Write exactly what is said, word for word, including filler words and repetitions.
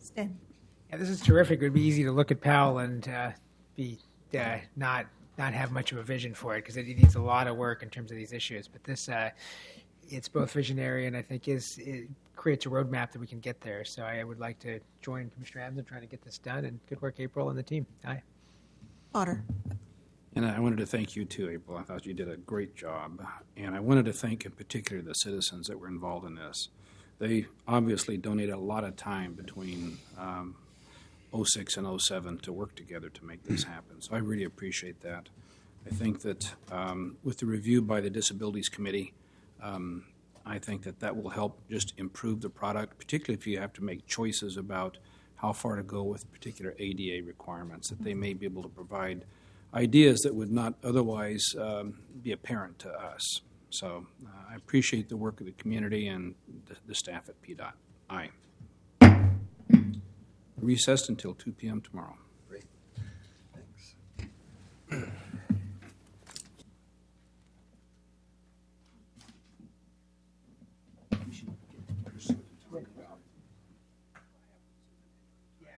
Stan. Yeah, this is terrific. It would be easy to look at Powell and uh, be uh, not not have much of a vision for it because it needs a lot of work in terms of these issues. But this, uh, it's both visionary and I think is it creates a roadmap that we can get there. So I would like to join Commissioner Adams in trying to get this done. And good work, April, and the team. Aye. Potter. And I wanted to thank you too, April. I thought you did a great job. And I wanted to thank in particular the citizens that were involved in this. They obviously donated a lot of time between um, oh six and oh seven to work together to make this happen. So I really appreciate that. I think that um, with the review by the Disabilities Committee, um, I think that that will help just improve the product, particularly if you have to make choices about how far to go with particular A D A requirements, that they may be able to provide ideas that would not otherwise um, be apparent to us. So uh, I appreciate the work of the community and the, the staff at P DOT. Aye. Recessed until two p.m. tomorrow.